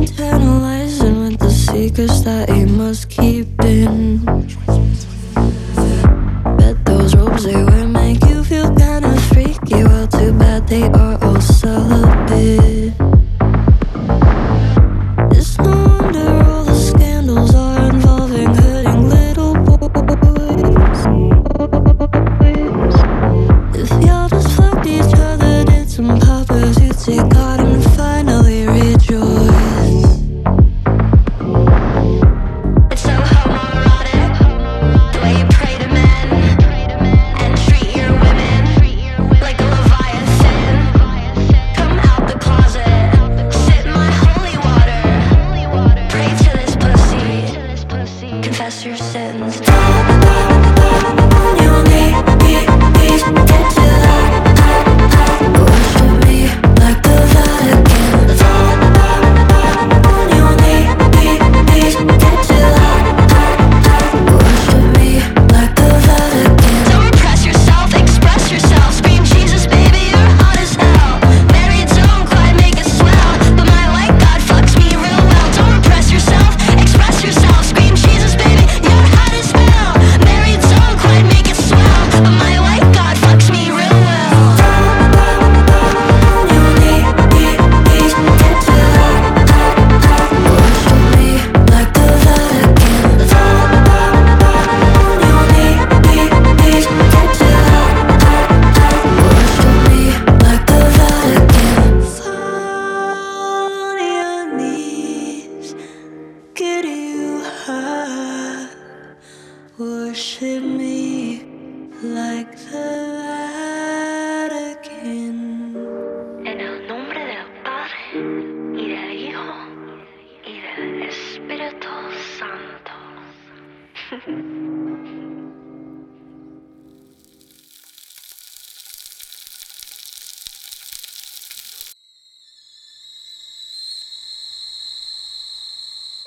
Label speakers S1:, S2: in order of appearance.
S1: Tantalizing with the secrets that he must keep in. Bet those robes they wear make you feel kinda freaky. Well, too bad they are all celibate. It's no wonder all the scandals are involving hurting little boys. If y'all just fucked each other, did some poppers, you'd see God and finally rejoice. It's so homoerotic, the way you pray to men and treat your women like a leviathan. Come out the closet, sit in my holy water, pray to this pussy, confess your sins. You need peace, get to that. Worship me like the Vatican. You need peace, get to that. Worship me like the Vatican. Don't repress yourself, express yourself. Scream Jesus, baby, you're hot as hell. Married, don't quite make it swell, but my white God fucks me real well. Don't repress yourself, express yourself. Scream Jesus, baby, you're hot as hell. Married, don't quite make it swell, but my white God fucks me real well. You need peace, get to that. Worship me like the Vatican. You need peace, get to that. Worship me like the Vatican. Fall on your knees, get you high. Worship me like the Vatican. En el nombre del Padre, y del Hijo, y del Espíritu Santo.